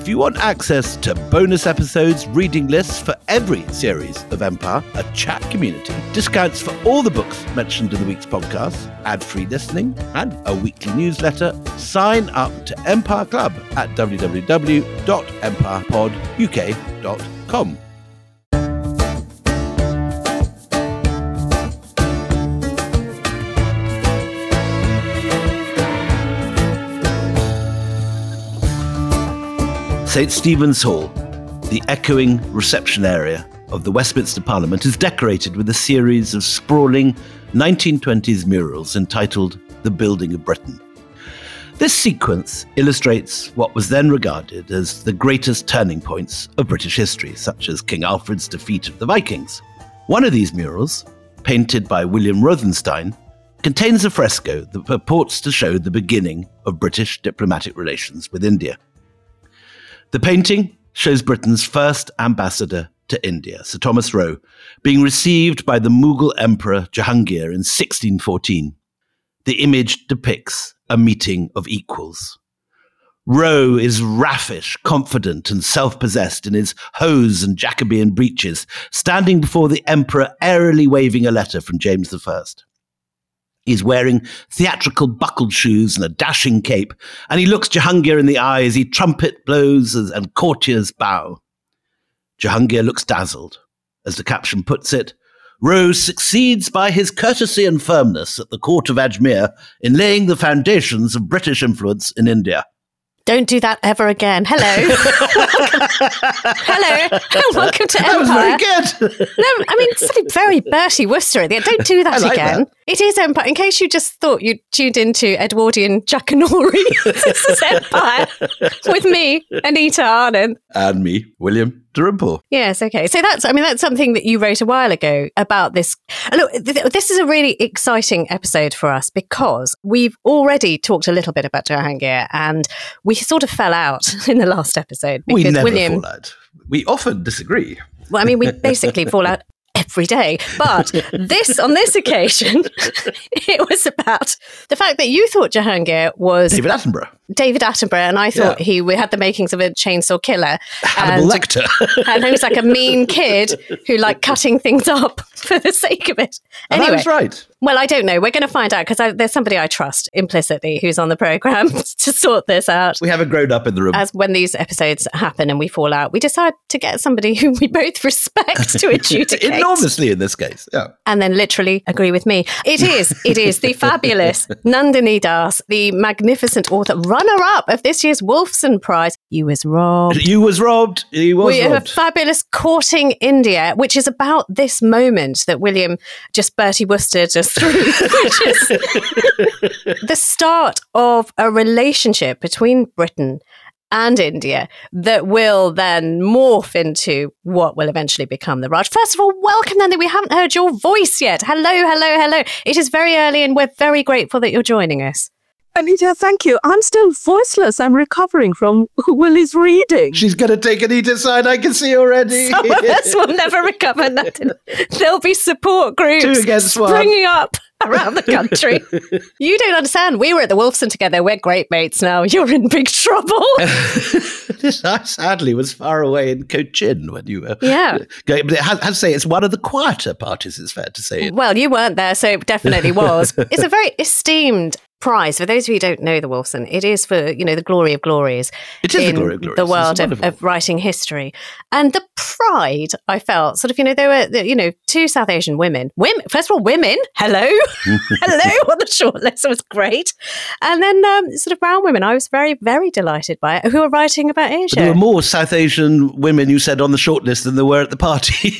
If you want access to bonus episodes, reading lists for every series of Empire, a chat community, discounts for all the books mentioned in the week's podcast, ad-free listening, and a weekly newsletter, sign up to Empire Club at www.empirepoduk.com. St. Stephen's Hall, the echoing reception area of the Westminster Parliament, is decorated with a series of sprawling 1920s murals entitled The Building of Britain. This sequence illustrates what was then regarded as the greatest turning points of British history, such as King Alfred's defeat of the Vikings. One of these murals, painted by William Rothenstein, contains a fresco that purports to show the beginning of British diplomatic relations with India. The painting shows Britain's first ambassador to India, Sir Thomas Roe, being received by the Mughal Emperor Jahangir in 1614. The image depicts a meeting of equals. Roe is raffish, confident, and self-possessed in his hose and Jacobean breeches, standing before the emperor airily waving a letter from James I. He's wearing theatrical buckled shoes and a dashing cape, and he looks Jahangir in the eye as he trumpet blows and courtiers bow. Jahangir looks dazzled. As the caption puts it, Roe succeeds by his courtesy and firmness at the court of Ajmer in laying the foundations of British influence in India. Don't do that ever again. Hello. Hello. Welcome to Empire. That was very good. No, I mean, something very Bertie Wooster. Don't do that again. That. It is Empire. In case you just thought you tuned into Edwardian Jackanory, this is Empire with me, Anita Arnon. And me, William Dalrymple. Yes, okay. So that's something that you wrote a while ago about this. Look, this is a really exciting episode for us because we've already talked a little bit about Jahangir and we sort of fell out in the last episode. We never fall out. We often disagree. Well, I mean, we basically fall out every day. But on this occasion, it was about the fact that you thought Jahangir was David Attenborough, and I thought he had the makings of a chainsaw killer. Hannibal Lecter. And he was like a mean kid who liked cutting things up for the sake of it. Anyway, and I was right. Well, I don't know. We're going to find out because there's somebody I trust implicitly who's on the programme to sort this out. We have a grown up in the room. As when these episodes happen and we fall out, we decide to get somebody who we both respect to adjudicate. Enormously in this case, yeah. And then literally agree with me. It is the fabulous Nandini Das, the magnificent author, runner-up of this year's Wolfson Prize. You was robbed. We have a fabulous Courting India, which is about this moment that William just Bertie Woostered us through, which is the start of a relationship between Britain and India that will then morph into what will eventually become the Raj. First of all, welcome, Nandi. We haven't heard your voice yet. Hello. It is very early and we're very grateful that you're joining us. Anita, thank you. I'm still voiceless. I'm recovering from Willie's reading. She's going to take Anita's side. I can see already. Some of us will never recover nothing. There'll be support groups springing up around the country. You don't understand. We were at the Wolfson together. We're great mates now. You're in big trouble. I sadly was far away in Cochin when you were going. But it has to say it's one of the quieter parties, it's fair to say. Well, you weren't there, so it definitely was. It's a very esteemed prize. For those of you who don't know the Wolfson, it is for, the glory of glories. It is the glory of glories. The world of writing history. And the pride I felt, there were, two South Asian women. First of all, women. Hello. Hello on the shortlist. It was great. And then sort of brown women. I was very, very delighted by it, who were writing about Asia. But there were more South Asian women, you said, on the shortlist than there were at the party.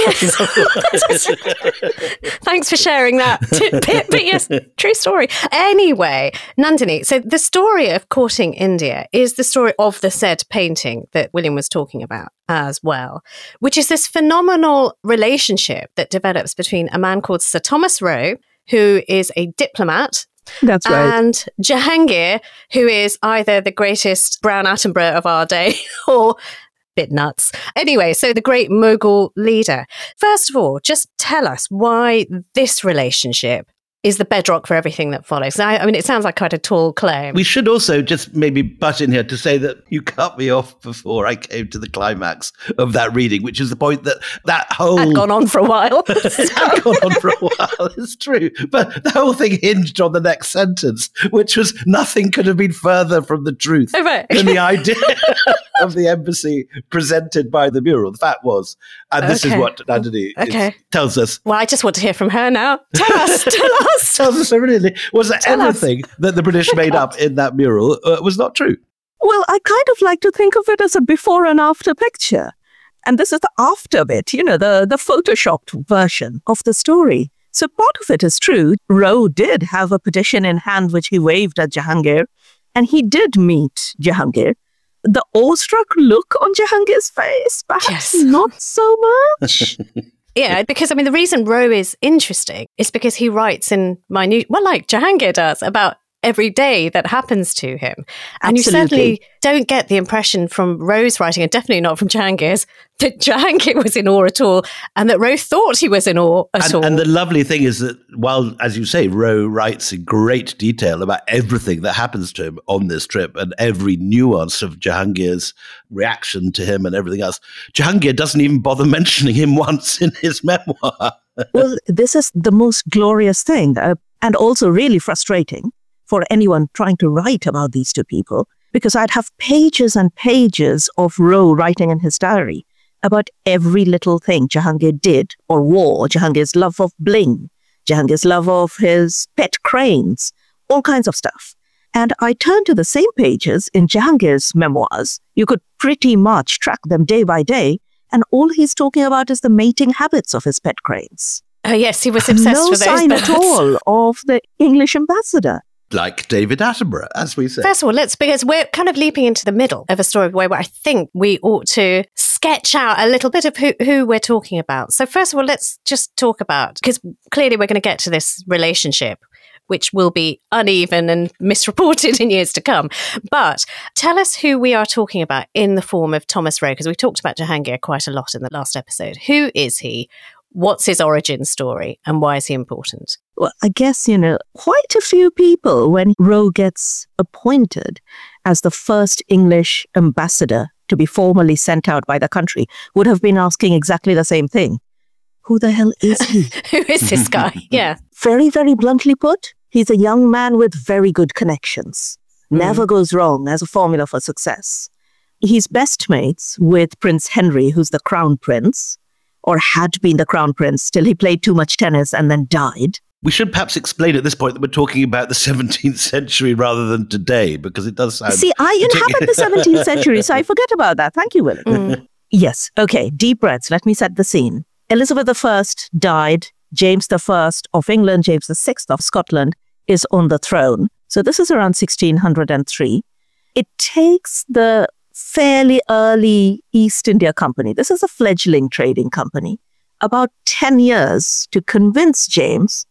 Thanks for sharing that tidbit. But yes, true story. Anyway, Nandini, so the story of Courting India is the story of the said painting that William was talking about as well, which is this phenomenal relationship that develops between a man called Sir Thomas Roe, who is a diplomat. That's right. And Jahangir, who is either the greatest Brown Attenborough of our day or bit nuts. Anyway, so the great Mughal leader. First of all, just tell us why this relationship is the bedrock for everything that follows. I mean, it sounds like quite a tall claim. We should also just maybe butt in here to say that you cut me off before I came to the climax of that reading, which is the point that whole... Had gone on for a while. It had gone on for a while, it's true. But the whole thing hinged on the next sentence, which was nothing could have been further from the truth than the idea of the embassy presented by the mural. The fact was, and this is what Nandini tells us. Well, I just want to hear from her now. Tell us. Tells us really was that everything that the British made up in that mural was not true. Well, I kind of like to think of it as a before and after picture. And this is the after bit, the photoshopped version of the story. So part of it is true. Roe did have a petition in hand which he waved at Jahangir, and he did meet Jahangir. The awestruck look on Jahangir's face, perhaps not so much. Yeah, because, the reason Roe is interesting is because he writes in minute, like Jahangir does, about every day that happens to him. And you certainly don't get the impression from Roe's writing, and definitely not from Jahangir's, that Jahangir was in awe at all, and that Roe thought he was in awe at all. And the lovely thing is that while, as you say, Roe writes in great detail about everything that happens to him on this trip and every nuance of Jahangir's reaction to him and everything else, Jahangir doesn't even bother mentioning him once in his memoir. Well, this is the most glorious thing, and also really frustrating for anyone trying to write about these two people, because I'd have pages and pages of Roe writing in his diary about every little thing Jahangir did or wore, Jahangir's love of bling, Jahangir's love of his pet cranes, all kinds of stuff. And I turned to the same pages in Jahangir's memoirs. You could pretty much track them day by day, and all he's talking about is the mating habits of his pet cranes. Oh yes, he was obsessed with those birds. No sign at all of the English ambassador. Like David Attenborough, as we say. First of all, because we're kind of leaping into the middle of a story where I think we ought to sketch out a little bit of who we're talking about. So first of all, let's just talk about, because clearly we're going to get to this relationship, which will be uneven and misreported in years to come. But tell us who we are talking about in the form of Thomas Roe, because we talked about Jahangir quite a lot in the last episode. Who is he? What's his origin story, and why is he important? Well, I guess, quite a few people, when Roe gets appointed as the first English ambassador to be formally sent out by the country, would have been asking exactly the same thing. Who the hell is he? Who is this guy? Yeah. Very, very bluntly put, he's a young man with very good connections. Never goes wrong as a formula for success. He's best mates with Prince Henry, who's the crown prince, or had been the crown prince till he played too much tennis and then died. We should perhaps explain at this point that we're talking about the 17th century rather than today, because it does sound... See, I inhabit the 17th century, so I forget about that. Thank you, Willie. Yes, okay, deep breaths. Let me set the scene. Elizabeth I died. James I of England, James VI of Scotland is on the throne. So this is around 1603. It takes the fairly early East India Company, this is a fledgling trading company, about 10 years to convince James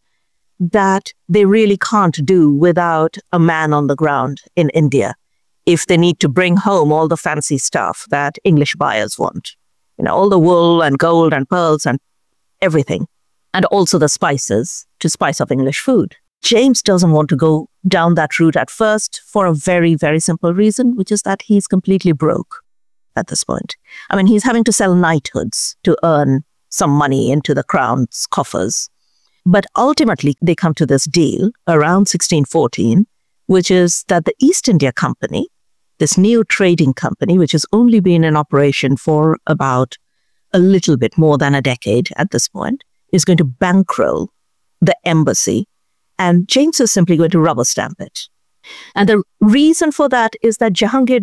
that they really can't do without a man on the ground in India if they need to bring home all the fancy stuff that English buyers want. All the wool and gold and pearls and everything, and also the spices to spice up English food. James doesn't want to go down that route at first for a very, very simple reason, which is that he's completely broke at this point. He's having to sell knighthoods to earn some money into the crown's coffers. But ultimately, they come to this deal around 1614, which is that the East India Company, this new trading company, which has only been in operation for about a little bit more than a decade at this point, is going to bankroll the embassy. And James is simply going to rubber stamp it. And the reason for that is that Jahangir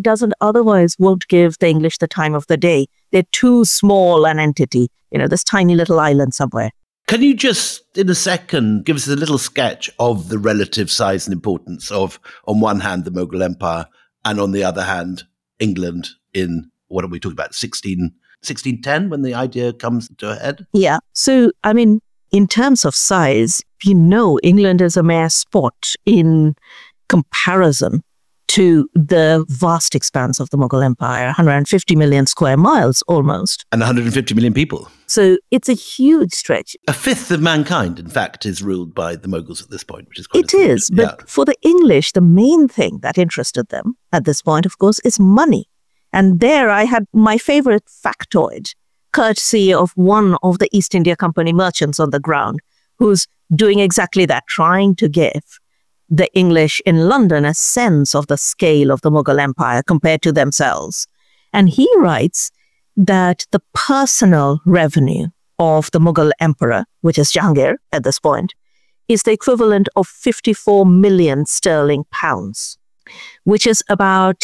won't give the English the time of the day. They're too small an entity, this tiny little island somewhere. Can you just, in a second, give us a little sketch of the relative size and importance of, on one hand, the Mughal Empire, and on the other hand, England in, what are we talking about, 1610, when the idea comes to a head? Yeah. So, in terms of size, England is a mere spot in comparison to the vast expanse of the Mughal Empire, 150 million square miles almost. And 150 million people. So it's a huge stretch. A fifth of mankind, in fact, is ruled by the Mughals at this point, which is quite It is, but for the English, the main thing that interested them at this point, of course, is money. And there I had my favorite factoid, courtesy of one of the East India Company merchants on the ground, who's doing exactly that, trying to give the English in London a sense of the scale of the Mughal Empire compared to themselves. And he writes that the personal revenue of the Mughal emperor, which is Jahangir at this point, is the equivalent of 54 million sterling pounds, which is about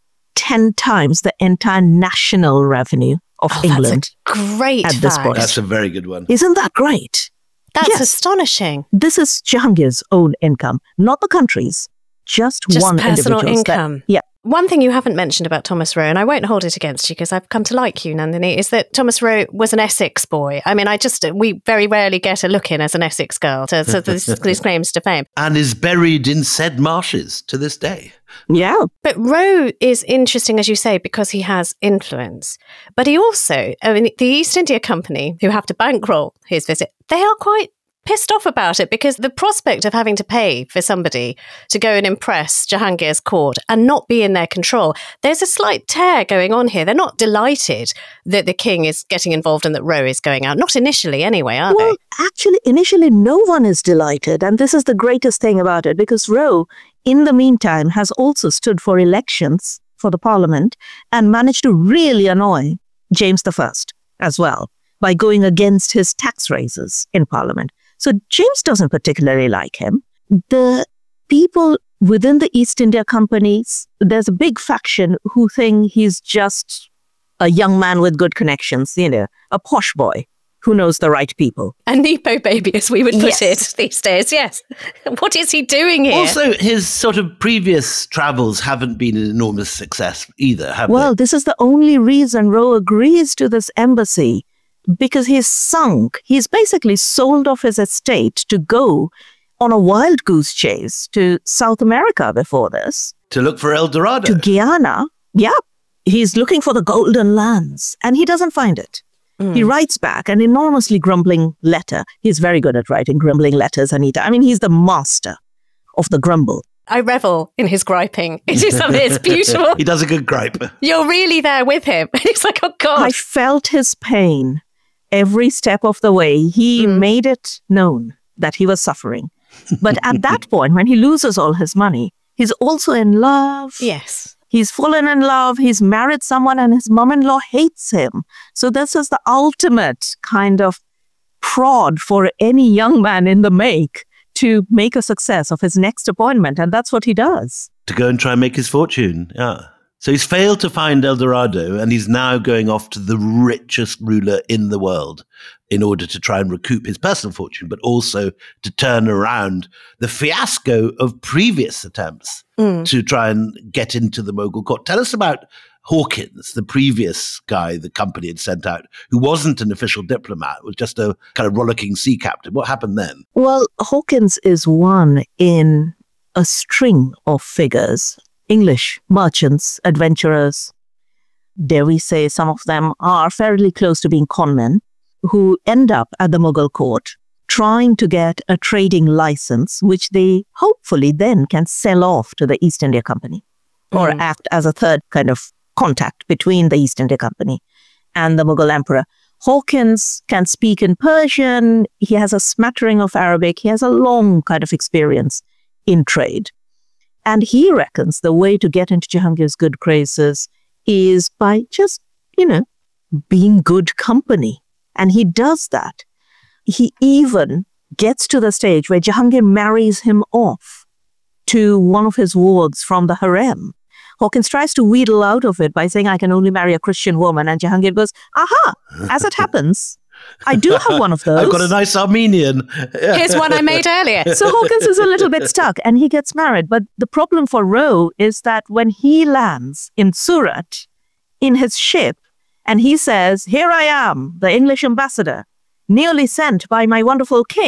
10 times the entire national revenue of England. That's a great at this fact. point. That's a very good one. Isn't that great? That's Yes. astonishing. This is Jahangir's own income, not the country's, just one personal individual's. income. Yeah. One thing you haven't mentioned about Thomas Roe, and I won't hold it against you because I've come to like you, Nandini, is that Thomas Roe was an Essex boy. I mean, we very rarely get a look in as an Essex girl to these claims to fame. And is buried in said marshes to this day. Yeah. But Roe is interesting, as you say, because he has influence. But he also, the East India Company, who have to bankroll his visit, they are quite pissed off about it because the prospect of having to pay for somebody to go and impress Jahangir's court and not be in their control, there's a slight tear going on here. They're not delighted that the king is getting involved and that Roe is going out. Not initially anyway, are Well, they? actually, initially, no one is delighted. And this is the greatest thing about it, because Roe, in the meantime, has also stood for elections for the parliament and managed to really annoy James I as well by going against his tax raises in parliament. So James doesn't particularly like him. The people within the East India Companies, there's a big faction who think he's just a young man with good connections, a posh boy who knows the right people. A Nepo baby, as we would put Yes. it these days, yes. What is he doing here? Also, his sort of previous travels haven't been an enormous success either, have Well, this is the only reason Roe agrees to this embassy, because he's basically sold off his estate to go on a wild goose chase to South America before this, they? To look for El Dorado. to Guyana. Yeah, he's looking for the golden lands and he doesn't find it. He writes back an enormously grumbling letter. He's very good at writing grumbling letters, Anita. I mean, he's the master of the grumble. I revel in his griping. It is something, it's beautiful. He does a good gripe. You're really there with him. It's like, oh God. I felt his pain every step of the way. He made it known that he was suffering. But at that point, when he loses all his money, he's also in love. Yes. He's fallen in love. He's married someone and his mom-in-law hates him. So this is the ultimate kind of prod for any young man in the make to make a success of his next appointment. And that's what he does. To go and try and make his fortune. Yeah. So he's failed to find El Dorado, and he's now going off to the richest ruler in the world in order to try and recoup his personal fortune, but also to turn around the fiasco of previous attempts to try and get into the Mughal court. Tell us about Hawkins, the previous guy the company had sent out, who wasn't an official diplomat, was just a kind of rollicking sea captain. What happened then? Well, Hawkins is one in a string of figures. English merchants, adventurers, dare we say some of them are fairly close to being conmen, who end up at the Mughal court trying to get a trading license, which they hopefully then can sell off to the East India Company or act as a third kind of contact between the East India Company and the Mughal emperor. Hawkins can speak in Persian. He has a smattering of Arabic. He has a long kind of experience in trade. And he reckons the way to get into Jahangir's good graces is by just, being good company. And he does that. He even gets to the stage where Jahangir marries him off to one of his wards from the harem. Hawkins tries to wheedle out of it by saying, I can only marry a Christian woman. And Jahangir goes, aha, as it happens, I do have one of those. I've got a nice Armenian. Here's one I made earlier. So Hawkins is a little bit stuck and he gets married. But the problem for Roe is that when he lands in Surat in his ship and he says, here I am, the English ambassador, newly sent by my wonderful king,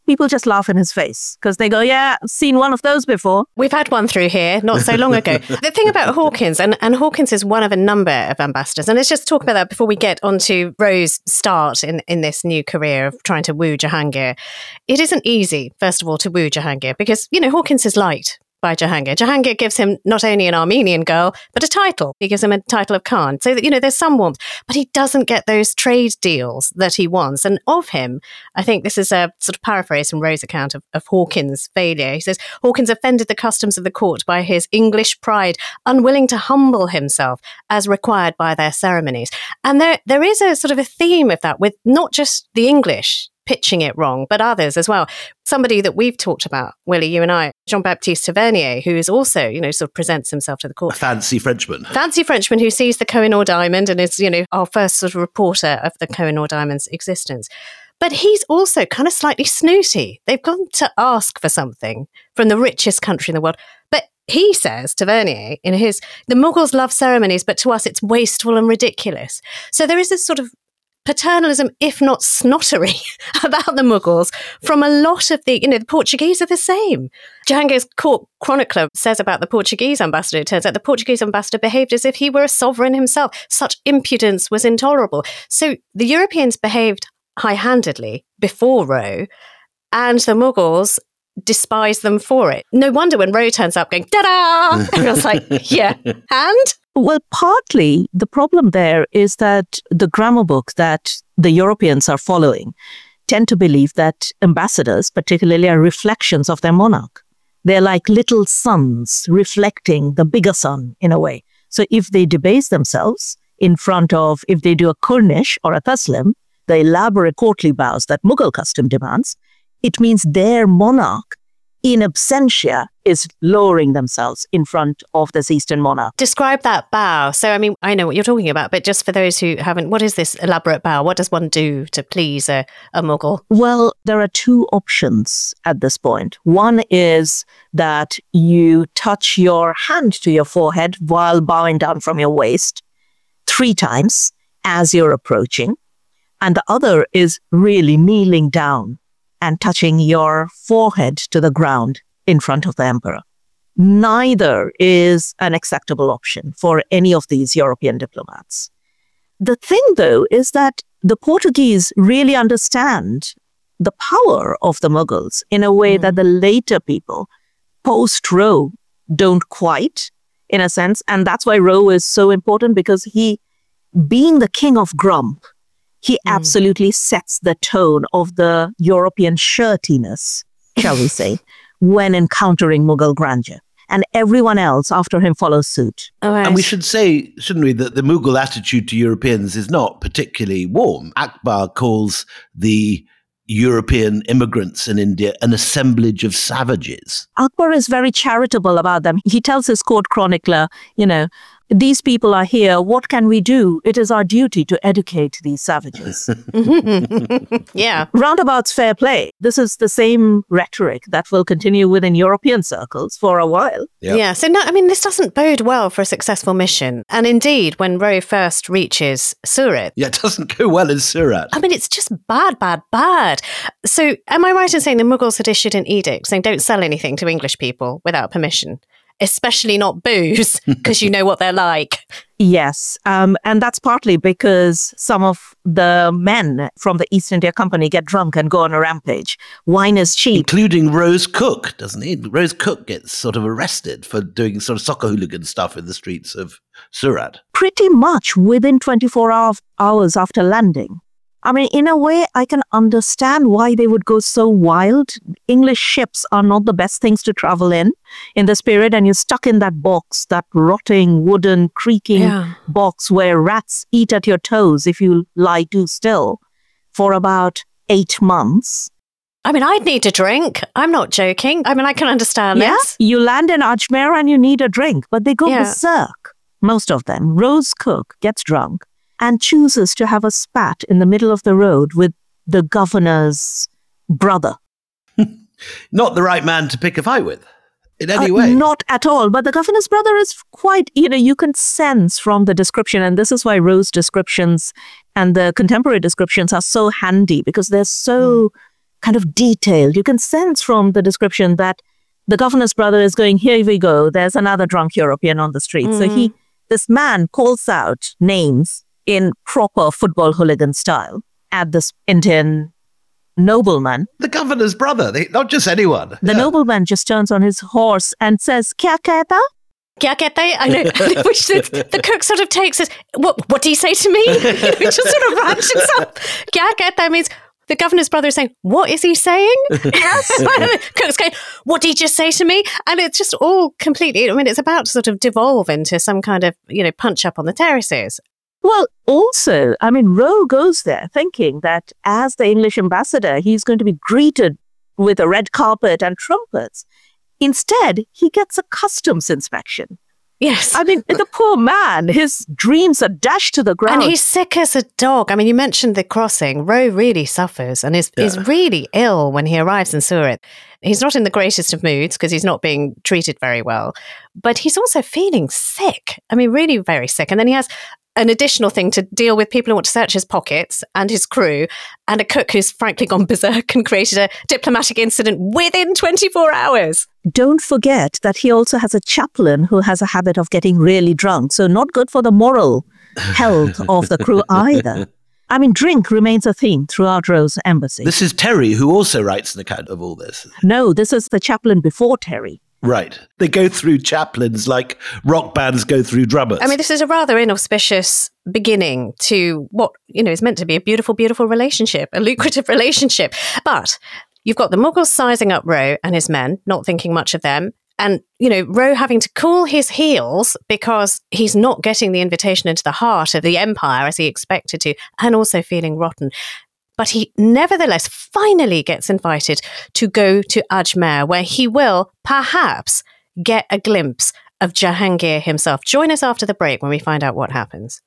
people just laugh in his face because they go, yeah, I've seen one of those before. We've had one through here not so long ago. The thing about Hawkins, and Hawkins is one of a number of ambassadors, and let's just talk about that before we get onto Rose's start in this new career of trying to woo Jahangir. It isn't easy, first of all, to woo Jahangir because, Hawkins is liked by Jahangir. Jahangir gives him not only an Armenian girl, but a title. He gives him a title of Khan. So that, there's some warmth. But he doesn't get those trade deals that he wants. And of him, I think this is a sort of paraphrase from Rose's account of Hawkins' failure. He says, Hawkins offended the customs of the court by his English pride, unwilling to humble himself as required by their ceremonies. And there is a sort of a theme of that with not just the English pitching it wrong, but others as well. Somebody that we've talked about, Willie, you and I, Jean-Baptiste Tavernier, who is also, sort of presents himself to the court. A fancy Frenchman. Fancy Frenchman who sees the Kohinoor diamond and is, our first sort of reporter of the Kohinoor diamond's existence. But he's also kind of slightly snooty. They've gone to ask for something from the richest country in the world. But he says, Tavernier, in his, the Mughals love ceremonies, but to us it's wasteful and ridiculous. So there is this sort of paternalism, if not snottery, about the Mughals from a lot of the Portuguese are the same. Jahangir's court chronicler says about the Portuguese ambassador, it turns out the Portuguese ambassador behaved as if he were a sovereign himself. Such impudence was intolerable. So the Europeans behaved high-handedly before Roe, and the Mughals despise them for it. No wonder when Roe turns up going, ta-da! Everyone's like, yeah, and? Well, partly the problem there is that the grammar book that the Europeans are following tend to believe that ambassadors, particularly, are reflections of their monarch. They're like little suns reflecting the bigger sun in a way. So if they debase themselves in front of, if they do a Kurnish or a Taslim, the elaborate courtly bows that Mughal custom demands, it means their monarch in absentia is lowering themselves in front of this Eastern monarch. Describe that bow. So, I know what you're talking about, but just for those who haven't, what is this elaborate bow? What does one do to please a Mughal? Well, there are two options at this point. One is that you touch your hand to your forehead while bowing down from your waist 3 times as you're approaching. And the other is really kneeling down and touching your forehead to the ground in front of the emperor. Neither is an acceptable option for any of these European diplomats. The thing, though, is that the Portuguese really understand the power of the Mughals in a way that the later people, post-Roe, don't quite, in a sense. And that's why Roe is so important, because he, being the king of Grump, he absolutely sets the tone of the European shirtiness, shall we say, when encountering Mughal grandeur. And everyone else after him follows suit. Oh, right. And we should say, shouldn't we, that the Mughal attitude to Europeans is not particularly warm. Akbar calls the European immigrants in India an assemblage of savages. Akbar is very charitable about them. He tells his court chronicler, these people are here. What can we do? It is our duty to educate these savages. Yeah. Roundabout's fair play. This is the same rhetoric that will continue within European circles for a while. Yep. Yeah. So, this doesn't bode well for a successful mission. And indeed, when Roe first reaches Surat. Yeah, it doesn't go well in Surat. It's just bad, bad, bad. So, am I right in saying the Mughals had issued an edict saying don't sell anything to English people without permission? Especially not booze, because you know what they're like. Yes, and that's partly because some of the men from the East India Company get drunk and go on a rampage. Wine is cheap. Including Rose Cook, doesn't he? Rose Cook gets sort of arrested for doing sort of soccer hooligan stuff in the streets of Surat. Pretty much within 24 hours after landing. In a way, I can understand why they would go so wild. English ships are not the best things to travel in this period, and you're stuck in that box, that rotting, wooden, creaking box where rats eat at your toes if you lie too still for about 8 months. I'd need a drink. I'm not joking. I can understand this. You land in Ajmer and you need a drink, but they go berserk, most of them. Rose Cook gets drunk and chooses to have a spat in the middle of the road with the governor's brother. Not the right man to pick a fight with in any way. Not at all. But the governor's brother is quite, you can sense from the description, and this is why Rose's descriptions and the contemporary descriptions are so handy, because they're so kind of detailed. You can sense from the description that the governor's brother is going, here we go, there's another drunk European on the street. So this man calls out names in proper football hooligan style at this Indian nobleman. The governor's brother, not just anyone. The nobleman just turns on his horse and says, "Kya kehta?" Kya kehta hai? I know. Which the cook sort of takes as, what do you say to me? Which just sort of ratchets up. Kya kehta means the governor's brother is saying, what is he saying? Yes. The cook's going, what did he just say to me? And it's just all completely, I mean, it's about to sort of devolve into some kind of, punch up on the terraces. Well, also, I mean, Rowe goes there thinking that as the English ambassador, he's going to be greeted with a red carpet and trumpets. Instead, he gets a customs inspection. Yes. I mean, the poor man, his dreams are dashed to the ground. And he's sick as a dog. I mean, you mentioned the crossing. Rowe really suffers and is really ill when he arrives in Surat. He's not in the greatest of moods because he's not being treated very well. But he's also feeling sick. I mean, really very sick. And then he has an additional thing to deal with, people who want to search his pockets and his crew, and a cook who's frankly gone berserk and created a diplomatic incident within 24 hours. Don't forget that he also has a chaplain who has a habit of getting really drunk. So not good for the moral health of the crew either. I mean, drink remains a theme throughout Rowe's embassy. This is Terry, who also writes an account of all this. No, this is the chaplain before Terry. Right. They go through chaplains like rock bands go through drummers. I mean, this is a rather inauspicious beginning to what, is meant to be a beautiful, beautiful relationship, a lucrative relationship. But you've got the Mughals sizing up Rowe and his men, not thinking much of them. And, Rowe having to cool his heels because he's not getting the invitation into the heart of the empire as he expected to, and also feeling rotten. But he nevertheless finally gets invited to go to Ajmer, where he will perhaps get a glimpse of Jahangir himself. Join us after the break when we find out what happens.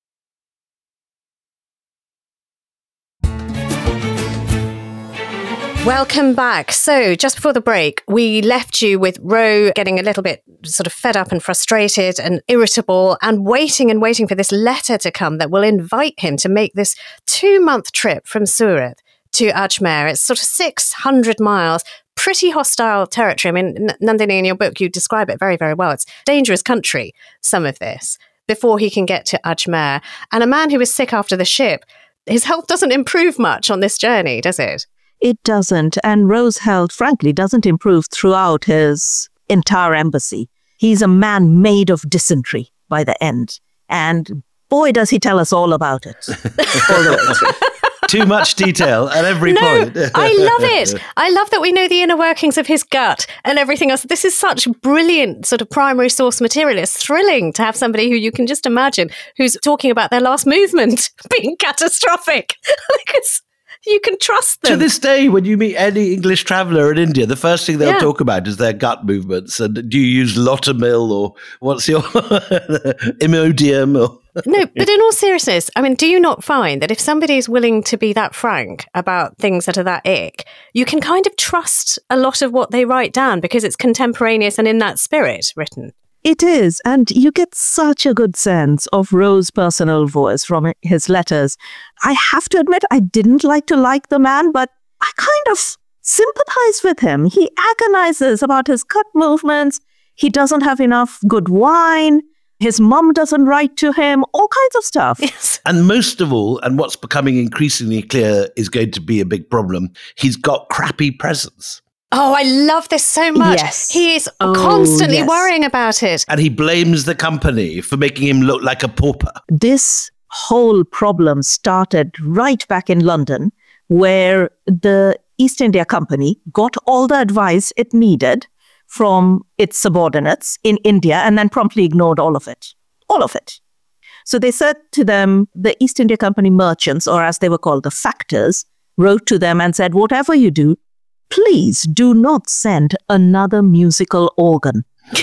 Welcome back. So just before the break, we left you with Rowe getting a little bit sort of fed up and frustrated and irritable and waiting for this letter to come that will invite him to make this 2-month trip from Surat to Ajmer. It's sort of 600 miles, pretty hostile territory. I mean, Nandini, in your book, you describe it very, very well. It's dangerous country, some of this, before he can get to Ajmer. And a man who was sick after the ship, his health doesn't improve much on this journey, does it? It doesn't. And Rowe's health, frankly, doesn't improve throughout his entire embassy. He's a man made of dysentery by the end. And boy, does he tell us all about it. All the way through. Too much detail at every point. I love it. I love that we know the inner workings of his gut and everything else. This is such brilliant sort of primary source material. It's thrilling to have somebody who you can just imagine who's talking about their last movement being catastrophic. You can trust them. To this day, when you meet any English traveller in India, the first thing they'll talk about is their gut movements. And do you use Lotomil or what's your Imodium? No, but in all seriousness, I mean, do you not find that if somebody is willing to be that frank about things that are that ick, you can kind of trust a lot of what they write down because it's contemporaneous and in that spirit written? It is, and you get such a good sense of Rowe's personal voice from his letters. I have to admit, I didn't like the man, but I kind of sympathize with him. He agonizes about his gut movements. He doesn't have enough good wine. His mum doesn't write to him, all kinds of stuff. Yes. And most of all, and what's becoming increasingly clear is going to be a big problem, he's got crappy presents. Oh, I love this so much. Yes. He is constantly worrying about it. And he blames the company for making him look like a pauper. This whole problem started right back in London, where the East India Company got all the advice it needed from its subordinates in India and then promptly ignored all of it. All of it. So they said to them, the East India Company merchants, or as they were called, the factors, wrote to them and said, whatever you do, please do not send another musical organ.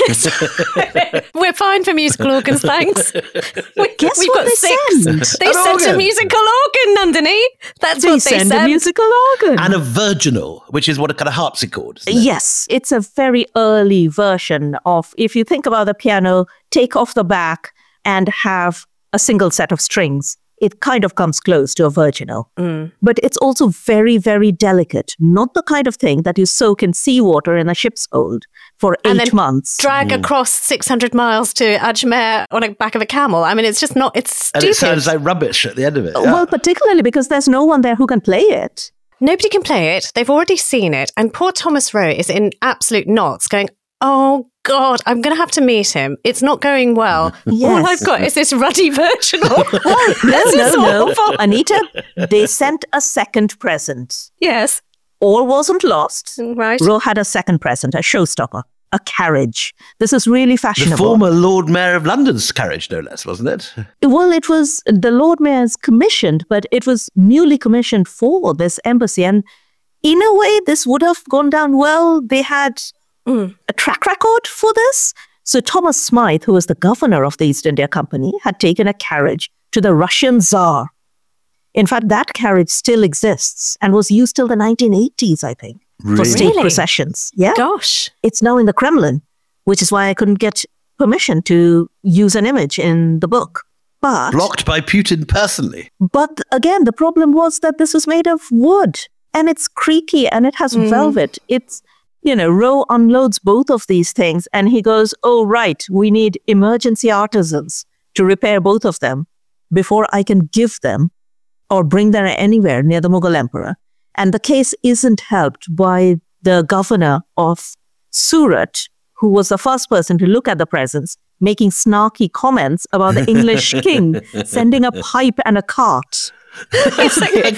We're fine for musical organs, thanks. Guess We've what got they 6. send? They sent a musical organ, Nandini. That's what they send sent. a musical organ. And a virginal, which is what a kind of harpsichord, isn't it? Yes, it's a very early version of, if you think about the piano, take off the back and have a single set of strings it kind of comes close to a virginal. But it's also very, very delicate. Not the kind of thing that you soak in seawater in a ship's hold for 8 months. Drag across 600 miles to Ajmer on the back of a camel. I mean, it's just not, it's stupid. And it sounds like rubbish at the end of it. Well, particularly because there's no one there who can play it. Nobody can play it. They've already seen it. And poor Thomas Roe is in absolute knots going, oh, God, I'm going to have to meet him. It's not going well. Yes. All I've got is this ruddy virginal. No. Anita, they sent a second present. Yes. All wasn't lost. Right. Roe had a second present, a showstopper, a carriage. This is really The fashionable. former Lord Mayor of London's carriage, no less, wasn't it? Well, it was the Lord Mayor's commissioned, but it was newly commissioned for this embassy. And in a way, this would have gone down well. They had a track record for this. So Thomas Smythe, who was the governor of the East India Company, had taken a carriage to the Russian Tsar. In fact, that carriage still exists and was used till the 1980s, I think, for state Really? processions. Yeah. Gosh. It's now in the Kremlin, which is why I couldn't get permission to use an image in the book. But Blocked by Putin personally. But again, the problem was that this was made of wood and it's creaky and it has velvet. It's, Roe unloads both of these things and he goes, oh, right, we need emergency artisans to repair both of them before I can give them or bring them anywhere near the Mughal emperor. And the case isn't helped by the governor of Surat, who was the first person to look at the presents, making snarky comments about the English king sending a pipe and a cart. It's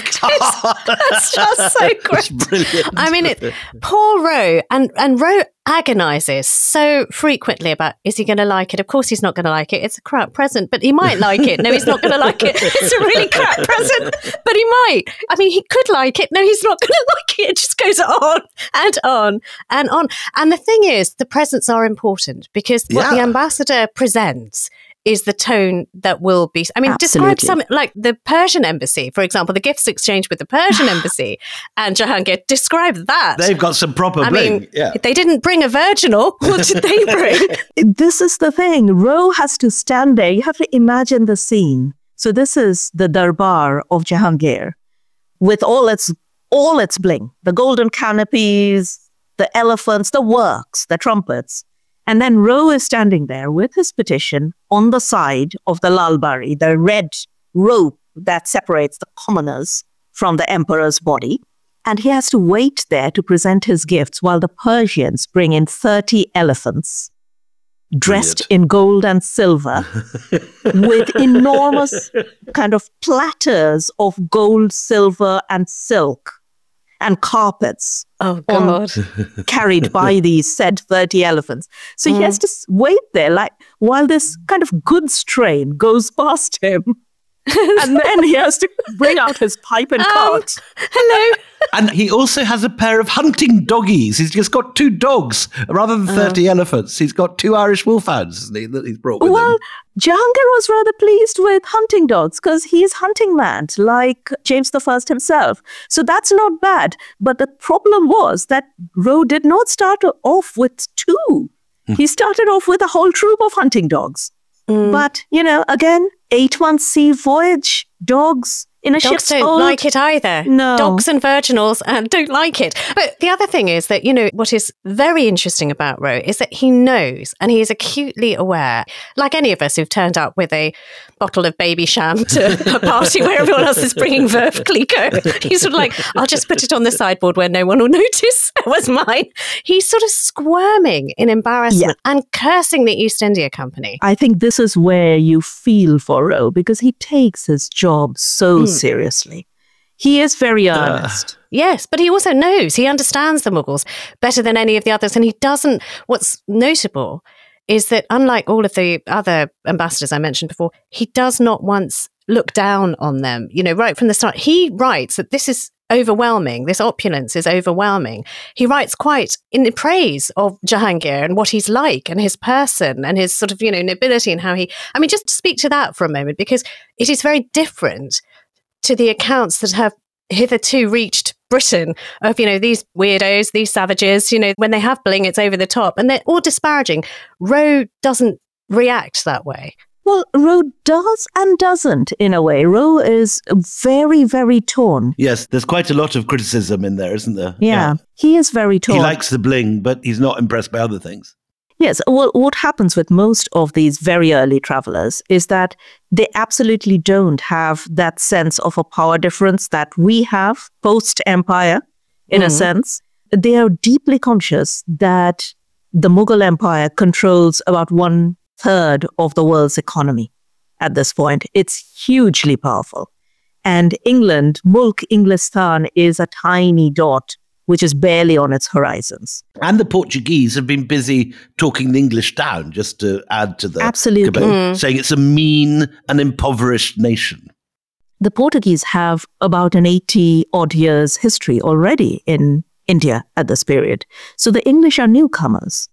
that's just so great. It's brilliant. I mean, poor Roe, and Roe agonises so frequently about, is he going to like it? Of course he's not going to like it. It's a crap present, but he might like it. No, he's not going to like it. It's a really crap present, but he might. I mean, he could like it. No, he's not going to like it. It just goes on and on and on. And the thing is, the presents are important because what the ambassador presents is the tone that will be. I mean, Absolutely. describe some, like the Persian embassy, for example, the gifts exchanged with the Persian embassy and Jahangir. Describe that. They've got some proper bling. They didn't bring a virginal. What did they bring? This is the thing. Roe has to stand there. You have to imagine the scene. So this is the darbar of Jahangir with all its bling, the golden canopies, the elephants, the works, the trumpets. And then Roe is standing there with his petition on the side of the lalbari, the red rope that separates the commoners from the emperor's body. And he has to wait there to present his gifts while the Persians bring in 30 elephants dressed in gold and silver with enormous kind of platters of gold, silver, and silk and carpets. Oh, God. Carried by these said 30 elephants. So he has to wait there like while this kind of goods train goes past him. And then he has to bring out his pipe and cart. Hello. And he also has a pair of hunting doggies. He's just got 2 dogs rather than 30 elephants. He's got 2 Irish wolfhounds, hasn't he, that he's brought with him. Jahangir was rather pleased with hunting dogs because he's hunting land like James I himself. So that's not bad. But the problem was that Roe did not start off with 2. He started off with a whole troop of hunting dogs. But, again, 8-month sea voyage, dogs in a ship's don't hold. like it either. No. Dogs and virginals don't like it. But the other thing is that, what is very interesting about Roe is that he knows and he is acutely aware, like any of us who've turned up with a bottle of baby sham to a party where everyone else is bringing Veuve Clicquot. He's sort of like, I'll just put it on the sideboard where no one will notice it was mine. He's sort of squirming in embarrassment and cursing the East India Company. I think this is where you feel for Roe because he takes his job so seriously. He is very earnest. Yes, but he also knows, he understands the Mughals better than any of the others. And he doesn't, what's notable is that unlike all of the other ambassadors I mentioned before, he does not once look down on them. Right from the start, he writes that this is overwhelming. This opulence is overwhelming. He writes quite in praise of Jahangir and what he's like and his person and his sort of, nobility and how just speak to that for a moment, because it is very different to the accounts that have hitherto reached Britain of, these weirdos, these savages, when they have bling, it's over the top and they're all disparaging. Roe doesn't react that way. Well, Roe does and doesn't, in a way. Roe is very, very torn. Yes, there's quite a lot of criticism in there, isn't there? Yeah. He is very torn. He likes the bling, but he's not impressed by other things. Yes. Well, what happens with most of these very early travelers is that they absolutely don't have that sense of a power difference that we have post-empire, in a sense. They are deeply conscious that the Mughal Empire controls about 1/3 of the world's economy at this point. It's hugely powerful. And England, Mulk Inglistan, is a tiny dot which is barely on its horizons. And the Portuguese have been busy talking the English down, just to add to the Absolutely. debate, saying it's a mean and impoverished nation. The Portuguese have about an 80-odd years history already in India at this period. So the English are newcomers.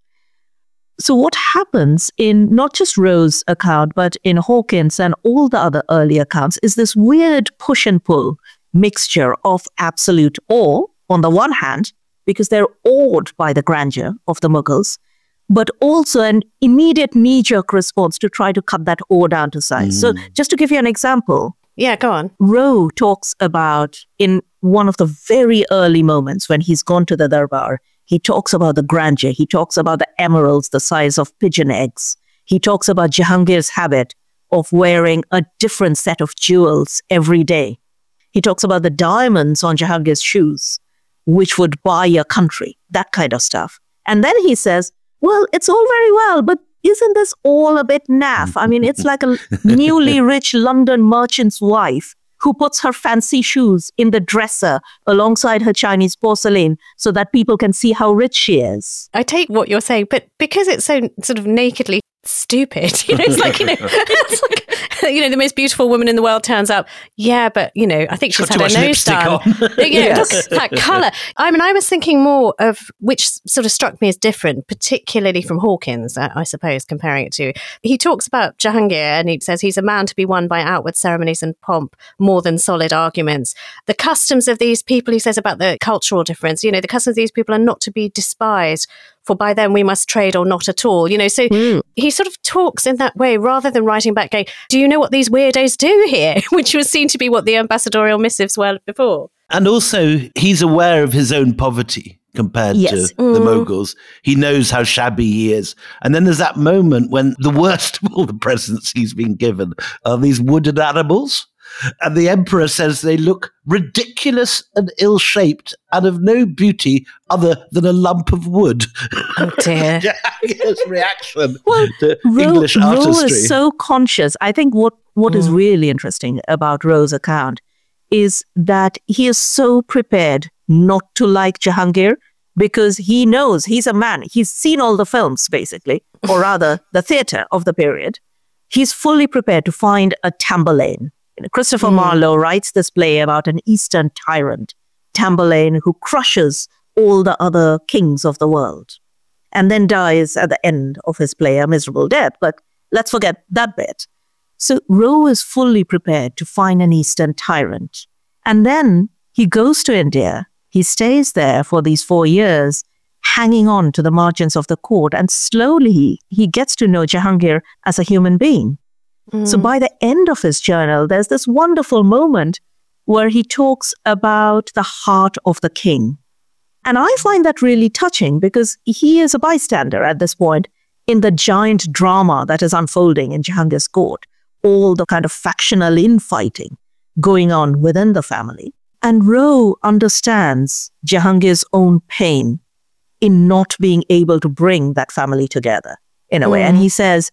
So what happens in not just Roe's account, but in Hawkins and all the other early accounts is this weird push and pull mixture of absolute awe, on the one hand, because they're awed by the grandeur of the Mughals, but also an immediate knee-jerk response to try to cut that awe down to size. So just to give you an example. Yeah, go on. Roe talks about, in one of the very early moments when he's gone to the Darbar, he talks about the grandeur. He talks about the emeralds the size of pigeon eggs. He talks about Jahangir's habit of wearing a different set of jewels every day. He talks about the diamonds on Jahangir's shoes, which would buy a country, that kind of stuff. And then he says, well, it's all very well, but isn't this all a bit naff? I mean, it's like a newly rich London merchant's wife who puts her fancy shoes in the dresser alongside her Chinese porcelain so that people can see how rich she is. I take what you're saying, but because it's so sort of nakedly stupid, it's like, it's like, the most beautiful woman in the world turns up. Yeah, but, I think she's had her nose done. Yes. That colour. I mean, I was thinking more of, which sort of struck me as different, particularly from Hawkins, I suppose, comparing it to. He talks about Jahangir and he says he's a man to be won by outward ceremonies and pomp more than solid arguments. The customs of these people, he says about the cultural difference, the customs of these people are not to be despised, for by them we must trade or not at all. So he sort of talks in that way rather than writing back going, do you know what these weirdos do here? Which was seen to be what the ambassadorial missives were before. And also, he's aware of his own poverty compared to the Mughals. He knows how shabby he is. And then there's that moment when the worst of all the presents he's been given are these wooden animals. And the emperor says they look ridiculous and ill-shaped and of no beauty other than a lump of wood. Oh, dear. His reaction to English artistry. Roe is so conscious. I think what is really interesting about Roe's account is that he is so prepared not to like Jahangir because he knows he's a man. He's seen all the films, basically, or rather the theatre of the period. He's fully prepared to find a Tamburlaine. Christopher Marlowe writes this play about an Eastern tyrant, Tamburlaine, who crushes all the other kings of the world and then dies at the end of his play a miserable death. But let's forget that bit. So Roe is fully prepared to find an Eastern tyrant. And then he goes to India. He stays there for these 4 years, hanging on to the margins of the court. And slowly he gets to know Jahangir as a human being. So by the end of his journal, there's this wonderful moment where he talks about the heart of the king. And I find that really touching because he is a bystander at this point in the giant drama that is unfolding in Jahangir's court, all the kind of factional infighting going on within the family. And Roe understands Jahangir's own pain in not being able to bring that family together in a way. And he says,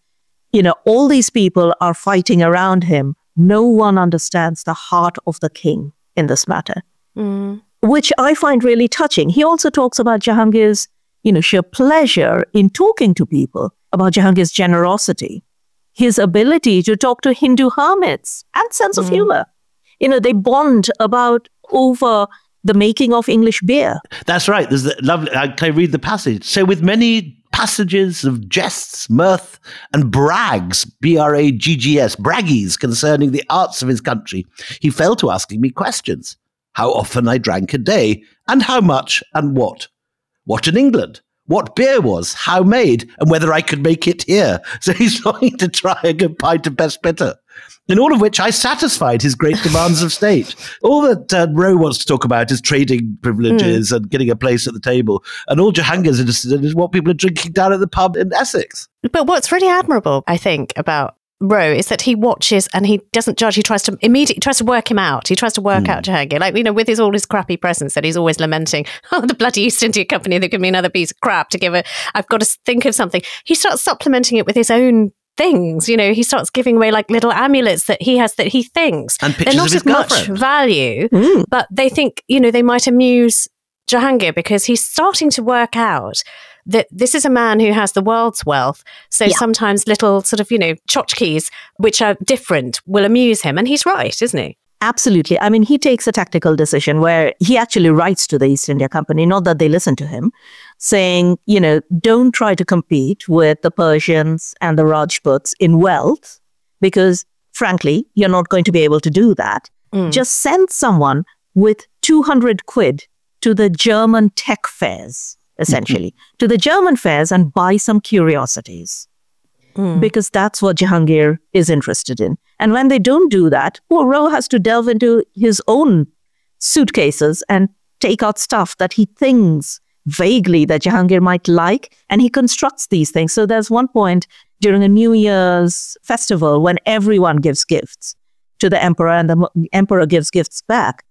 all these people are fighting around him. No one understands the heart of the king in this matter, which I find really touching. He also talks about Jahangir's, sheer pleasure in talking to people, about Jahangir's generosity, his ability to talk to Hindu hermits and sense of humor. They bond over the making of English beer. That's right. There's the lovely. Can I read the passage? So with many passages of jests, mirth, and brags, B-R-A-G-G-S, braggies concerning the arts of his country, he fell to asking me questions. How often I drank a day, and how much, and what? What in England? what beer was, how made, and whether I could make it here. So he's longing to try a good pint of best bitter. In all of which I satisfied his great demands of state. All that Roe wants to talk about is trading privileges and getting a place at the table. And all Jahangir's interested in is what people are drinking down at the pub in Essex. But what's really admirable, I think, about Roe is that he watches and he doesn't judge. He tries to work him out. He tries to work out Jahangir. Like, with all his crappy presents that he's always lamenting, the bloody East India Company, they give me another piece of crap I've got to think of something. He starts supplementing it with his own things. He starts giving away like little amulets that he has that he thinks and they're not of much value, but they think, they might amuse Jahangir because he's starting to work out that this is a man who has the world's wealth. So sometimes little sort of, tchotchkes, which are different, will amuse him. And he's right, isn't he? Absolutely. I mean, he takes a tactical decision where he actually writes to the East India Company, not that they listen to him, saying, don't try to compete with the Persians and the Rajputs in wealth, because frankly, you're not going to be able to do that. Just send someone with 200 quid to the German tech fairs, essentially, to the German fairs and buy some curiosities. Because that's what Jahangir is interested in. And when they don't do that, poor Roe has to delve into his own suitcases and take out stuff that he thinks vaguely that Jahangir might like, and he constructs these things. So there's one point during a New Year's festival when everyone gives gifts to the emperor and the emperor gives gifts back.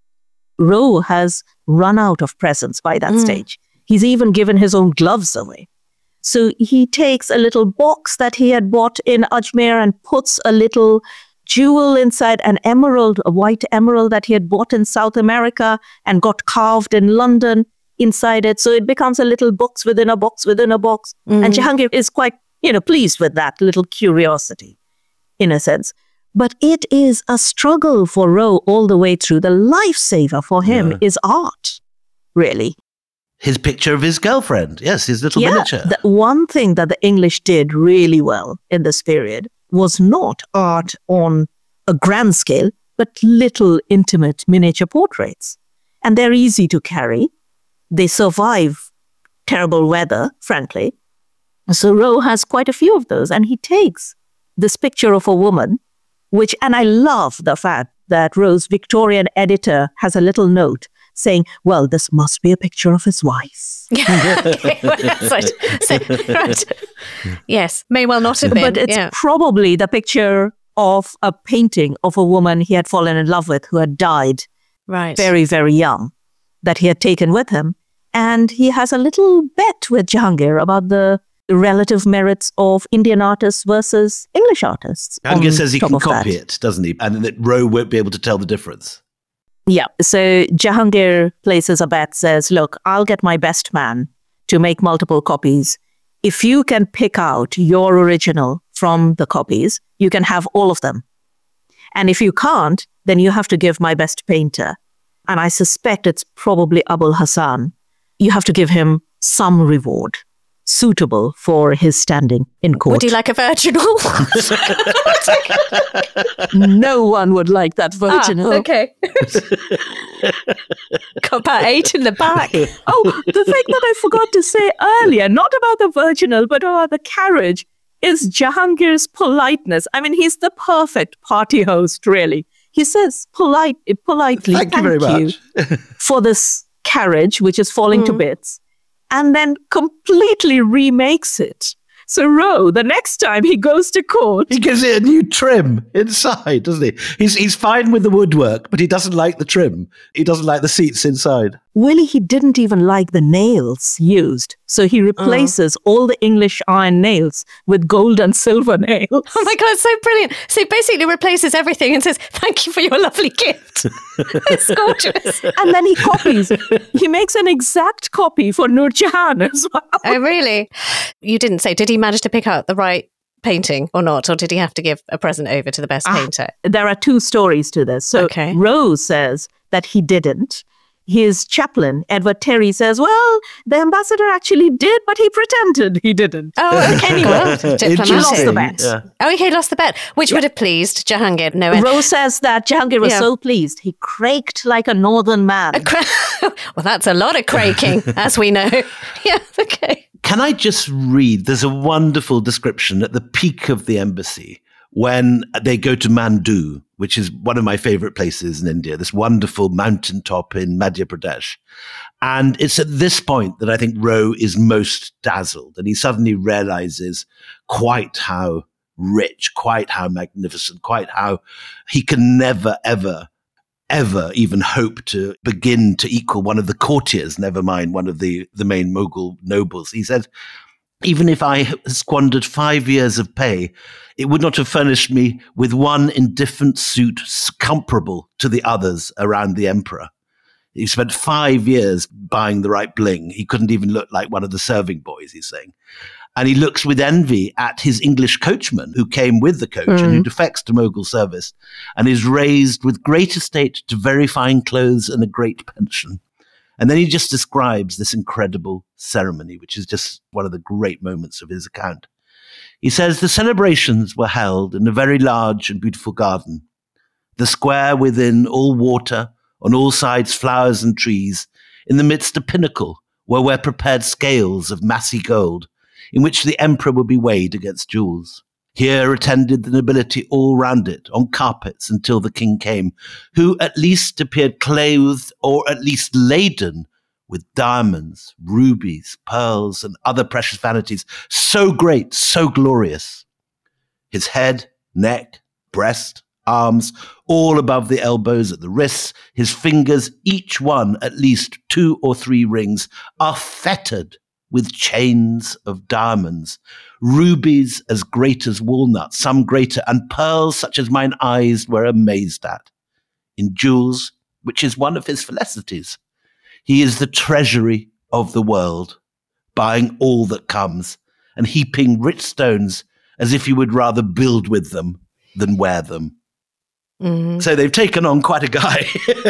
Roe has run out of presents by that stage. He's even given his own gloves away. So he takes a little box that he had bought in Ajmer and puts a little jewel inside, an emerald, a white emerald that he had bought in South America and got carved in London inside it. So it becomes a little box within a box within a box. And Jahangir is quite, pleased with that little curiosity, in a sense. But it is a struggle for Roe all the way through. The lifesaver for him is art, really. His picture of his girlfriend. Yes, his little miniature. The one thing that the English did really well in this period was not art on a grand scale, but little intimate miniature portraits. And they're easy to carry. They survive terrible weather, frankly. So Roe has quite a few of those. And he takes this picture of a woman, and I love the fact that Roe's Victorian editor has a little note saying, well, this must be a picture of his wife. Okay, well, that's right. Yes, may well not have been. But it's probably the picture of a painting of a woman he had fallen in love with who had died very, very young, that he had taken with him. And he has a little bet with Jahangir about the relative merits of Indian artists versus English artists. Jahangir says he can copy it, doesn't he? And that Roe won't be able to tell the difference. Yeah. So Jahangir places a bet, says, look, I'll get my best man to make multiple copies. If you can pick out your original from the copies, you can have all of them. And if you can't, then you have to give my best painter. And I suspect it's probably Abul Hassan. You have to give him some reward suitable for his standing in court. Would he like a virginal? No one would like that virginal. Okay. Got about 8 in the back. Oh, the thing that I forgot to say earlier, not about the virginal, but about the carriage, is Jahangir's politeness. I mean, he's the perfect party host, really. He says politely, thank you very much for this carriage, which is falling to bits, and then completely remakes it. So Roe, the next time he goes to court, he gives it a new trim inside, doesn't he? He's fine with the woodwork, but he doesn't like the trim. He doesn't like the seats inside. Willie, he didn't even like the nails used. So he replaces all the English iron nails with gold and silver nails. Oh my God, it's so brilliant. So he basically replaces everything and says, thank you for your lovely gift. It's gorgeous. And then he copies. He makes an exact copy for Nur Jahan as well. Oh, really? You didn't say, did he manage to pick out the right painting or not? Or did he have to give a present over to the best painter? There are two stories to this. So Roe says that he didn't. His chaplain, Edward Terry, says, well, the ambassador actually did, but he pretended he didn't. Oh, okay. Anyway, he lost the bet. Yeah. Oh, okay, lost the bet, which would have pleased Jahangir. No, Roe says that Jahangir was so pleased, he craked like a northern man. Well, that's a lot of craking, as we know. Yeah, okay. Can I just read? There's a wonderful description at the peak of the embassy when they go to Mandu, which is one of my favorite places in India, this wonderful mountaintop in Madhya Pradesh. And it's at this point that I think Rowe is most dazzled, and he suddenly realizes quite how rich, quite how magnificent, quite how he can never, ever even hope to begin to equal one of the courtiers, never mind one of the main Mughal nobles. He said, even if I squandered 5 years of pay, it would not have furnished me with one indifferent suit comparable to the others around the emperor. He spent 5 years buying the right bling. He couldn't even look like one of the serving boys, he's saying. And he looks with envy at his English coachman who came with the coach and who defects to Mughal service and is raised with great estate to very fine clothes and a great pension. And then he just describes this incredible ceremony, which is just one of the great moments of his account. He says, the celebrations were held in a very large and beautiful garden. The square within, all water, on all sides flowers and trees, in the midst a pinnacle where were prepared scales of massy gold, in which the emperor would be weighed against jewels. Here attended the nobility all round it, on carpets until the king came, who at least appeared clothed or at least laden with diamonds, rubies, pearls, and other precious vanities, so great, so glorious. His head, neck, breast, arms, all above the elbows at the wrists, his fingers, each one at least 2 or 3 rings, are fettered with chains of diamonds, rubies as great as walnuts, some greater, and pearls such as mine eyes were amazed at. In jewels, which is one of his felicities, he is the treasury of the world, buying all that comes, and heaping rich stones as if he would rather build with them than wear them. Mm-hmm. So they've taken on quite a guy.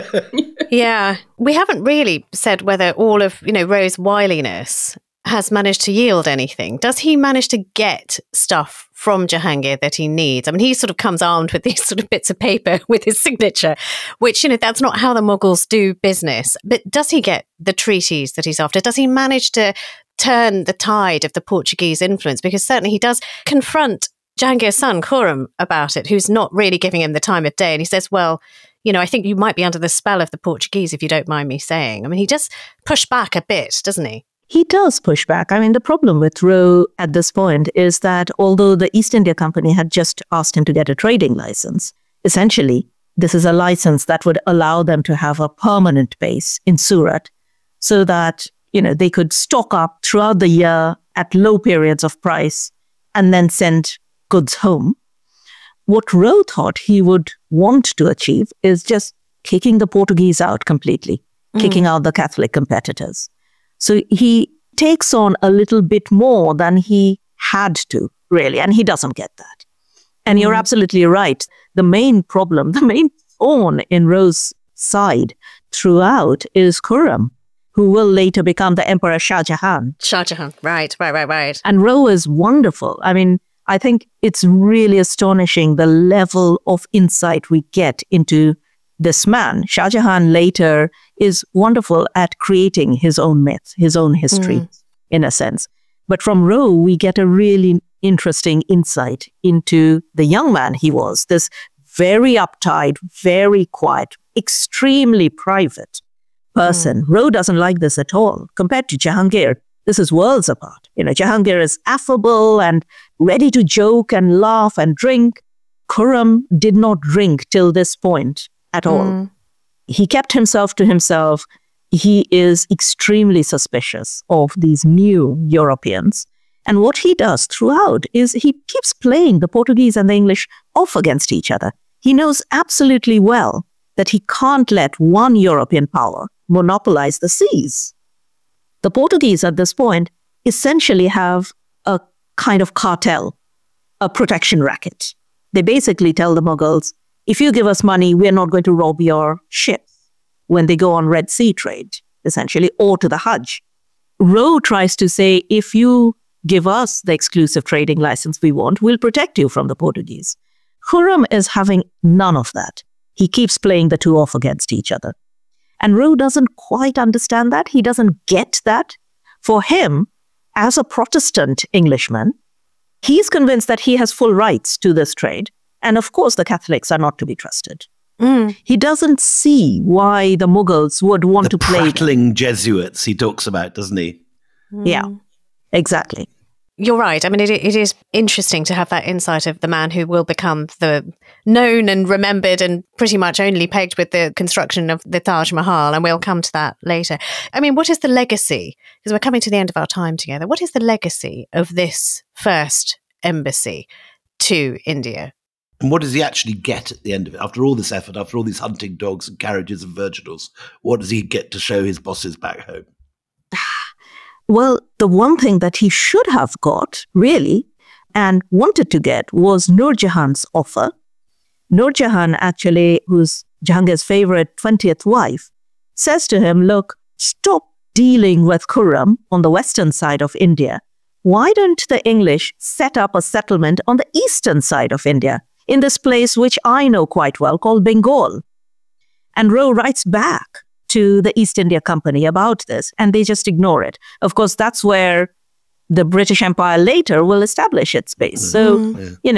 Yeah. We haven't really said whether all of, Rowe's wiliness has managed to yield anything. Does he manage to get stuff from Jahangir that he needs? I mean, he sort of comes armed with these sort of bits of paper with his signature, which, that's not how the Mughals do business. But does he get the treaties that he's after? Does he manage to turn the tide of the Portuguese influence? Because certainly he does confront Jahangir's son, Khurram, about it, who's not really giving him the time of day. And he says, well, I think you might be under the spell of the Portuguese, if you don't mind me saying. I mean, he does push back a bit, doesn't he? He does push back. I mean, the problem with Rowe at this point is that although the East India Company had just asked him to get a trading license, essentially, this is a license that would allow them to have a permanent base in Surat so that, they could stock up throughout the year at low periods of price and then send goods home. What Rowe thought he would want to achieve is just kicking the Portuguese out completely, kicking out the Catholic competitors. So he takes on a little bit more than he had to, really, and he doesn't get that. And you're absolutely right. The main problem, the main thorn in Rowe's side throughout is Khurram, who will later become the Emperor Shah Jahan. Shah Jahan, right. And Rowe is wonderful. I mean, I think it's really astonishing the level of insight we get into this man. Shah Jahan later is wonderful at creating his own myth, his own history, in a sense. But from Rowe, we get a really interesting insight into the young man he was, this very uptight, very quiet, extremely private person. Rowe doesn't like this at all. Compared to Jahangir, this is worlds apart. Jahangir is affable and ready to joke and laugh and drink. Khurram did not drink till this point at all. He kept himself to himself. He is extremely suspicious of these new Europeans. And what he does throughout is he keeps playing the Portuguese and the English off against each other. He knows absolutely well that he can't let one European power monopolize the seas. The Portuguese at this point essentially have a kind of cartel, a protection racket. They basically tell the Mughals, if you give us money, we're not going to rob your ships when they go on Red Sea trade, essentially, or to the Hajj. Rowe tries to say, if you give us the exclusive trading license we want, we'll protect you from the Portuguese. Khurram is having none of that. He keeps playing the two off against each other. And Roe doesn't quite understand that. He doesn't get that. For him, as a Protestant Englishman, he's convinced that he has full rights to this trade. And of course, the Catholics are not to be trusted. He doesn't see why the Mughals would want to play them. Prattling Jesuits he talks about, doesn't he? Yeah, exactly. You're right. I mean, it is interesting to have that insight of the man who will become the known and remembered and pretty much only pegged with the construction of the Taj Mahal. And we'll come to that later. I mean, what is the legacy? Because we're coming to the end of our time together. What is the legacy of this first embassy to India? And what does he actually get at the end of it? After all this effort, after all these hunting dogs and carriages and virginals, what does he get to show his bosses back home? Well, the one thing that he should have got, really, and wanted to get was Nur Jahan's offer. Nur Jahan, actually, who's Jahangir's favorite 20th wife, says to him, look, stop dealing with Khurram on the western side of India. Why don't the English set up a settlement on the eastern side of India, in this place which I know quite well, called Bengal? And Roe writes back to the East India Company about this, and they just ignore it. Of course, that's where the British Empire later will establish its base. So,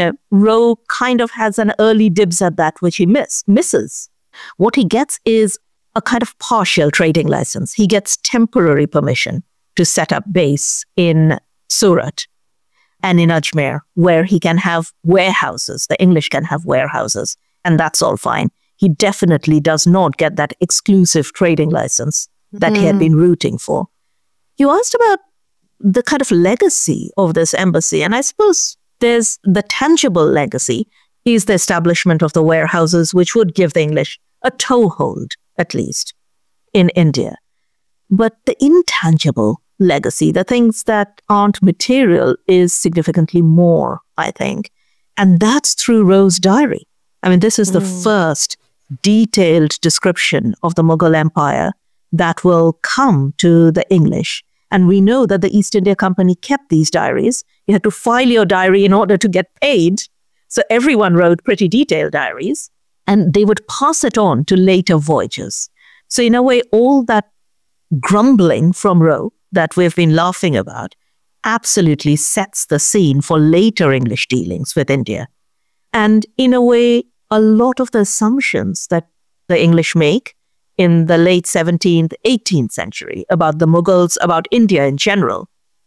Roe kind of has an early dibs at that, which he misses. What he gets is a kind of partial trading license. He gets temporary permission to set up base in Surat and in Ajmer, where he can have warehouses. The English can have warehouses, and that's all fine. He definitely does not get that exclusive trading license that he had been rooting for. You asked about the kind of legacy of this embassy, and I suppose there's the tangible legacy is the establishment of the warehouses, which would give the English a toehold, at least, in India. But the intangible legacy, the things that aren't material, is significantly more, I think. And that's through Roe's diary. I mean, this is the first detailed description of the Mughal Empire that will come to the English. And we know that the East India Company kept these diaries. You had to file your diary in order to get paid. So everyone wrote pretty detailed diaries, and they would pass it on to later voyagers. So in a way, all that grumbling from Roe that we've been laughing about absolutely sets the scene for later English dealings with India. And in a way, a lot of the assumptions that the English make in the late 17th, 18th century about the Mughals, about India in general,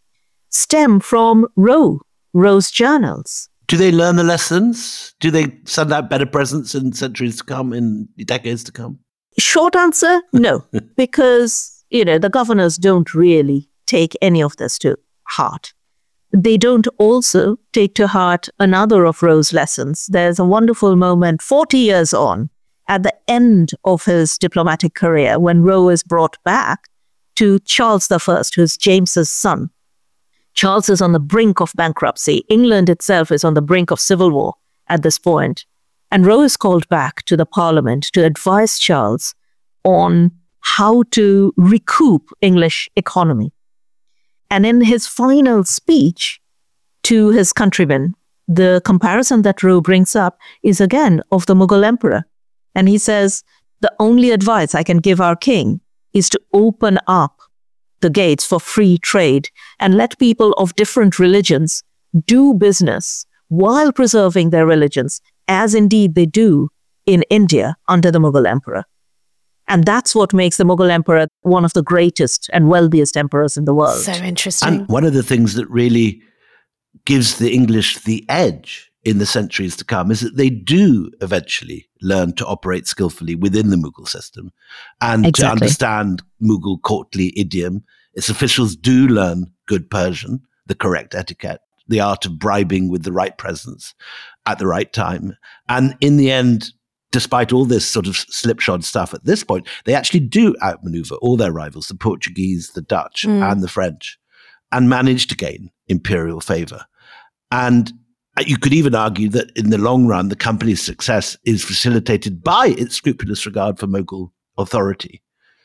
stem from Roe's journals. Do they learn the lessons? Do they send out better presents in centuries to come, in decades to come? Short answer, no, because, the governors don't really take any of this to heart. They don't also take to heart another of Roe's lessons. There's a wonderful moment 40 years on, at the end of his diplomatic career, when Roe is brought back to Charles I, who's James's son. Charles is on the brink of bankruptcy. England itself is on the brink of civil war at this point. And Roe is called back to the Parliament to advise Charles on how to recoup English economy. And in his final speech to his countrymen, the comparison that Roe brings up is again of the Mughal emperor. And he says, the only advice I can give our king is to open up the gates for free trade and let people of different religions do business while preserving their religions, as indeed they do in India under the Mughal emperor. And that's what makes the Mughal emperor one of the greatest and wealthiest emperors in the world. So interesting. And one of the things that really gives the English the edge in the centuries to come is that they do eventually learn to operate skillfully within the Mughal system and to understand Mughal courtly idiom. Its officials do learn good Persian, the correct etiquette, the art of bribing with the right presence at the right time. And in the end, despite all this sort of slipshod stuff at this point, they actually do outmaneuver all their rivals, the Portuguese, the Dutch, and the French, and manage to gain imperial favor. And you could even argue that in the long run, the company's success is facilitated by its scrupulous regard for Mughal authority.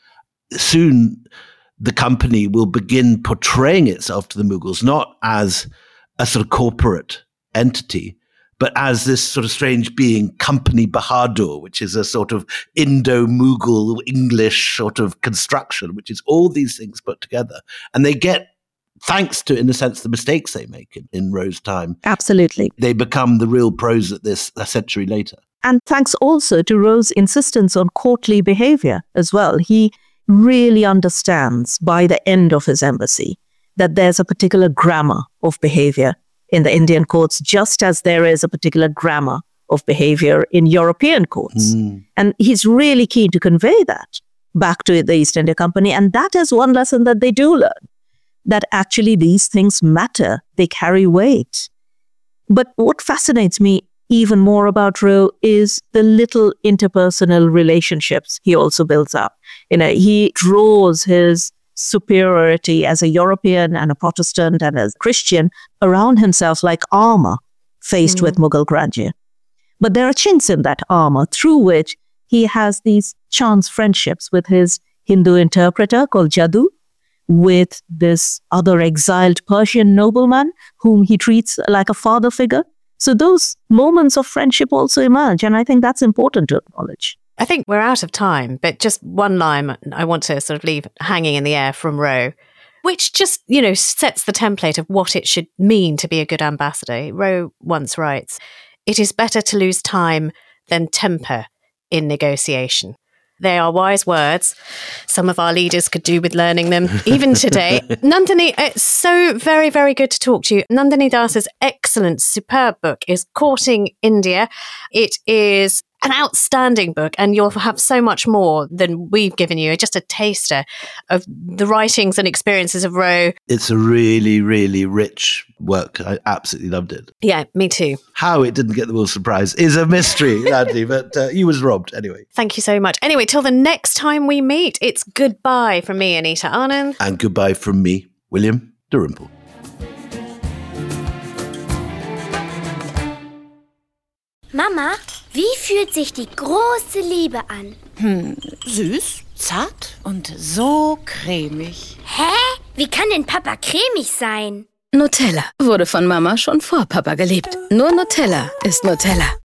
Soon, the company will begin portraying itself to the Mughals not as a sort of corporate entity, but as this sort of strange being, Company Bahadur, which is a sort of Indo-Mughal English sort of construction, which is all these things put together. And they get, thanks to, in a sense, the mistakes they make in Rowe's time. Absolutely. They become the real pros at this a century later. And thanks also to Rowe's insistence on courtly behavior as well. He really understands by the end of his embassy that there's a particular grammar of behavior in the Indian courts, just as there is a particular grammar of behavior in European courts. And he's really keen to convey that back to the East India Company. And that is one lesson that they do learn, that actually these things matter. They carry weight. But what fascinates me even more about Rowe is the little interpersonal relationships he also builds up. He draws his superiority as a European and a Protestant and a Christian around himself like armor faced with Mughal grandeur. But there are chinks in that armor through which he has these chance friendships with his Hindu interpreter called Jadu, with this other exiled Persian nobleman whom he treats like a father figure. So those moments of friendship also emerge, and I think that's important to acknowledge. I think we're out of time, but just one line I want to sort of leave hanging in the air from Rowe, which just, sets the template of what it should mean to be a good ambassador. Rowe once writes, "It is better to lose time than temper in negotiation." They are wise words. Some of our leaders could do with learning them, even today. Nandini, it's so very, very good to talk to you. Nandini Das's excellent, superb book is Courting India. It is an outstanding book, and you'll have so much more than we've given you, just a taster of the writings and experiences of Rowe. It's a really, really rich work. I absolutely loved it. Yeah, me too. How it didn't get the Wilson Prize is a mystery, Andy, but you was robbed anyway. Thank you so much. Anyway, till the next time we meet, it's goodbye from me, Anita Anand. And goodbye from me, William Dalrymple. Mama, wie fühlt sich die große Liebe an? Süß, zart und so cremig. Hä? Wie kann denn Papa cremig sein? Nutella wurde von Mama schon vor Papa geliebt. Nur Nutella ist Nutella.